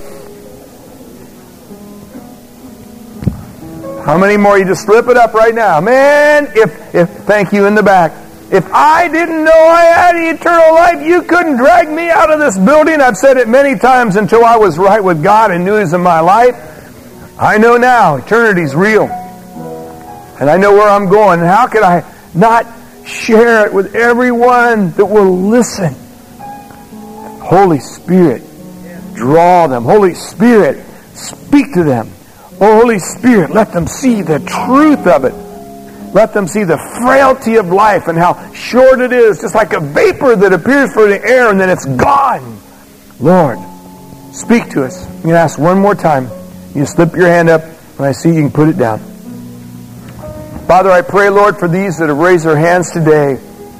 How many more? You just slip it up right now. Man, if, if thank you in the back. If I didn't know I had eternal life, you couldn't drag me out of this building. I've said it many times until I was right with God and knew He was in my life. I know now eternity's real. And I know where I'm going. And how could I not share it with everyone that will listen? Holy Spirit, draw them. Holy Spirit, speak to them. Oh, Holy Spirit, let them see the truth of it. Let them see the frailty of life and how short it is, just like a vapor that appears from the air and then it's gone. Lord, speak to us. I'm going to ask one more time. You slip your hand up. When I see you, you can put it down. Father, I pray, Lord, for these that have raised their hands today.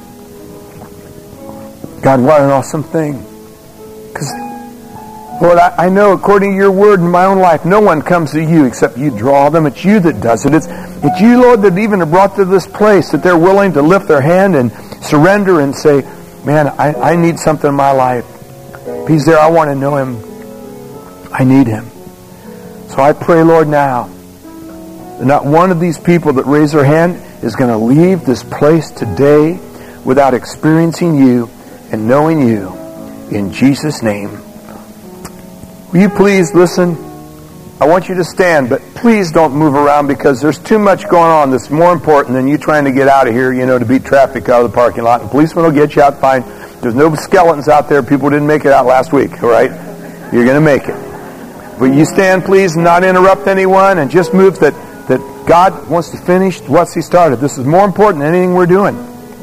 God, what an awesome thing. Because Lord, I, I know according to your word in my own life, no one comes to you except you draw them. It's you that does it. It's, it's you, Lord, that even have brought to this place that they're willing to lift their hand and surrender and say, man, I, I need something in my life. If He's there, I want to know Him. I need Him. So I pray, Lord, now, that not one of these people that raise their hand is going to leave this place today without experiencing you and knowing you. In Jesus' name. Will you please listen? I want you to stand, but please don't move around because there's too much going on that's more important than you trying to get out of here, you know, to beat traffic out of the parking lot. And policemen will get you out fine. There's no skeletons out there. People didn't make it out last week, all right? You're going to make it. But you stand, please, and not interrupt anyone, and just move that, that God wants to finish what He started. This is more important than anything we're doing.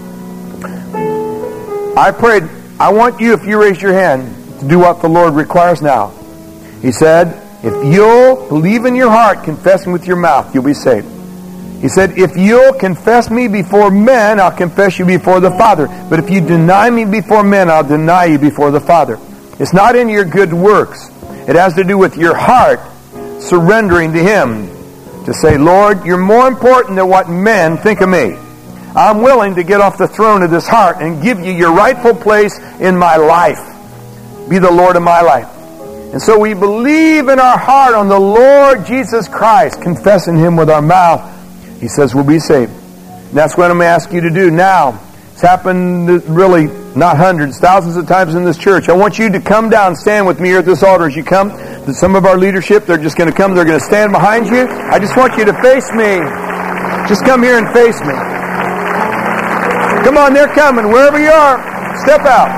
I prayed, I want you, if you raise your hand, to do what the Lord requires now. He said, if you'll believe in your heart, confessing with your mouth, you'll be saved. He said, if you'll confess me before men, I'll confess you before the Father. But if you deny me before men, I'll deny you before the Father. It's not in your good works. It has to do with your heart surrendering to Him. To say, Lord, you're more important than what men think of me. I'm willing to get off the throne of this heart and give you your rightful place in my life. Be the Lord of my life. And so we believe in our heart on the Lord Jesus Christ, confessing Him with our mouth. He says we'll be saved. And that's what I'm going to ask you to do now. It's happened really not hundreds, thousands of times in this church. I want you to come down and stand with me here at this altar as you come. Some of our leadership, they're just going to come. They're going to stand behind you. I just want you to face me. Just come here and face me. Come on, they're coming. Wherever you are, step out.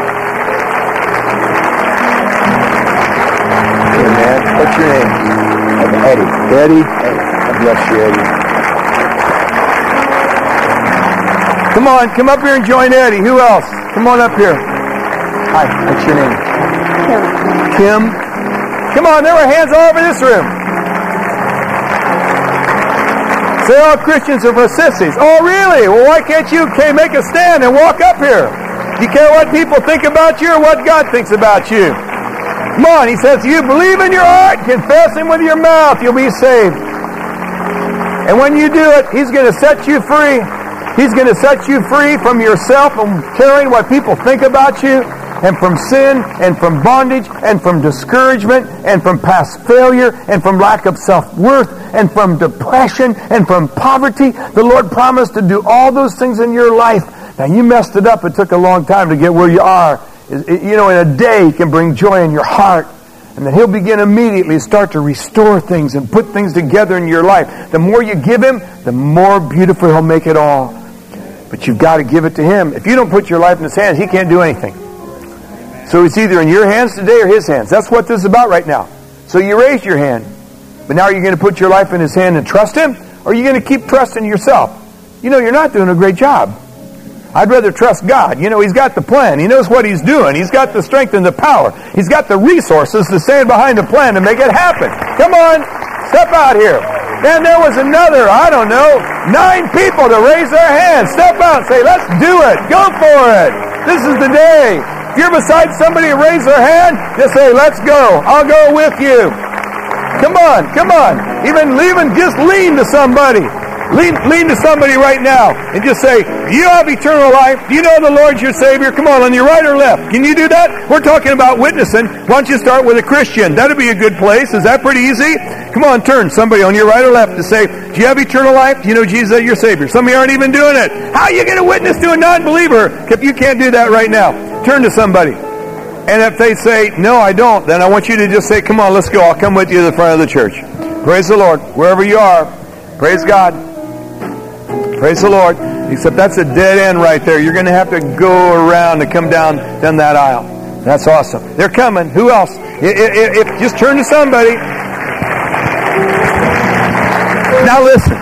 Hey, man. What's your name? Eddie. Eddie? Eddie. God bless you, Eddie. Come on, come up here and join Eddie. Who else? Come on up here. Hi, what's your name? Kim. Kim? Come on, there were hands all over this room. Say all Christians are for sissies. Oh, really? Well, why can't you okay, make a stand and walk up here? Do you care what people think about you or what God thinks about you? Come on, He says, you believe in your heart, confess Him with your mouth, you'll be saved. And when you do it, He's going to set you free. He's going to set you free from yourself and caring what people think about you, and from sin, and from bondage, and from discouragement, and from past failure, and from lack of self-worth, and from depression, and from poverty. The Lord promised to do all those things in your life. Now, you messed it up. It took a long time to get where you are. You know, in a day, He can bring joy in your heart. And then He'll begin immediately to start to restore things and put things together in your life. The more you give Him, the more beautiful He'll make it all. But you've got to give it to Him. If you don't put your life in His hands, He can't do anything. So it's either in your hands today or His hands. That's what this is about right now. So you raised your hand. But now are you going to put your life in His hand and trust Him? Or are you going to keep trusting yourself? You know, you're not doing a great job. I'd rather trust God. You know, He's got the plan. He knows what He's doing. He's got the strength and the power. He's got the resources to stand behind the plan to make it happen. Come on, step out here. And there was another, I don't know, nine people to raise their hands. Step out and say, let's do it. Go for it. This is the day. If you're beside somebody and raise their hand, just say, let's go. I'll go with you. Come on, come on. Even, even just lean to somebody. Lean, lean to somebody right now and just say, do you have eternal life? Do you know the Lord's your Savior? Come on, on your right or left. Can you do that? We're talking about witnessing. Why don't you start with a Christian? That'd be a good place. Is that pretty easy? Come on, turn somebody on your right or left to say, do you have eternal life? Do you know Jesus as your Savior? Some of you aren't even doing it. How are you going to witness to a non-believer if you can't do that right now? Turn to somebody. And if they say, no, I don't, then I want you to just say, come on, let's go. I'll come with you to the front of the church. Praise the Lord. Wherever you are, praise God. Praise the Lord. Except that's a dead end right there. You're going to have to go around to come down, down that aisle. That's awesome. They're coming. Who else? If, if, if just turn to somebody. Now listen.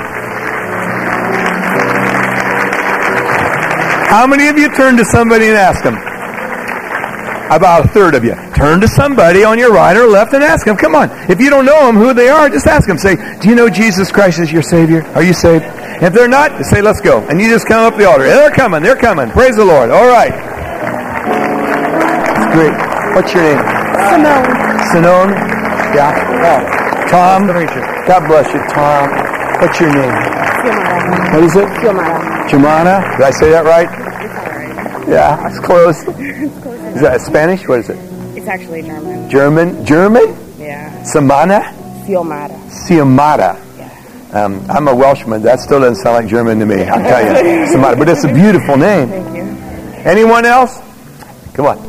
How many of you turn to somebody and ask them? About a third of you. Turn to somebody on your right or left and ask them. Come on. If you don't know them, who they are, just ask them. Say, do you know Jesus Christ is your Savior? Are you saved? If they're not, just say, let's go. And you just come up the altar. They're coming. They're coming. Praise the Lord. All right. That's great. What's your name? Simone. Simone? Yeah. Oh. Tom? God bless you, Tom. What's your name? Xiomara. What is it? Xiomara. Jumana? Did I say that right? It's alright. Yeah, it's close. It's close enough. Is that Spanish? What is it? It's actually German. German? German? Yeah. Samana? Xiomara. Xiomara. Um, I'm a Welshman. That still doesn't sound like German to me. I'll tell you. Xiomara. But it's a beautiful name. Thank you. Anyone else? Come on.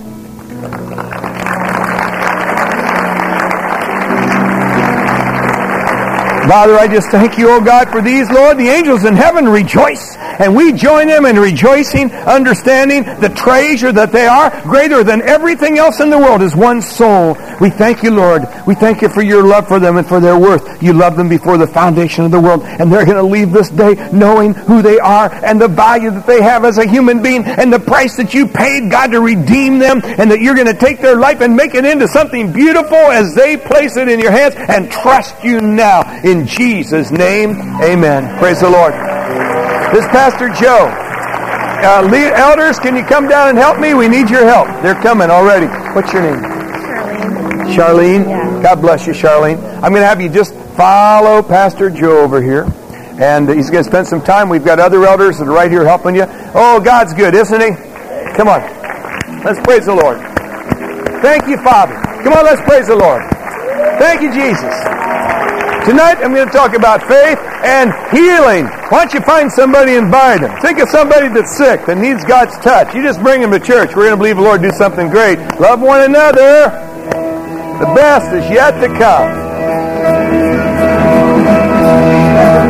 Father, I just thank you, oh God, for these, Lord. The angels in heaven rejoice, and we join them in rejoicing, understanding the treasure that they are, greater than everything else in the world, is one soul. We thank you, Lord. We thank you for your love for them and for their worth. You loved them before the foundation of the world, and they're going to leave this day knowing who they are and the value that they have as a human being and the price that you paid, God, to redeem them, and that you're going to take their life and make it into something beautiful as they place it in your hands and trust you now. In Jesus' name, amen. Praise the Lord. This is Pastor Joe. Uh, lead, elders, can you come down and help me? We need your help. They're coming already. What's your name? Charlene. Charlene? Yeah. God bless you, Charlene. I'm going to have you just follow Pastor Joe over here. And he's going to spend some time. We've got other elders that are right here helping you. Oh, God's good, isn't He? Come on. Let's praise the Lord. Thank you, Father. Come on, let's praise the Lord. Thank you, Jesus. Tonight I'm going to talk about faith and healing. Why don't you find somebody and invite them? Think of somebody that's sick, that needs God's touch. You just bring them to church. We're going to believe the Lord do something great. Love one another. The best is yet to come.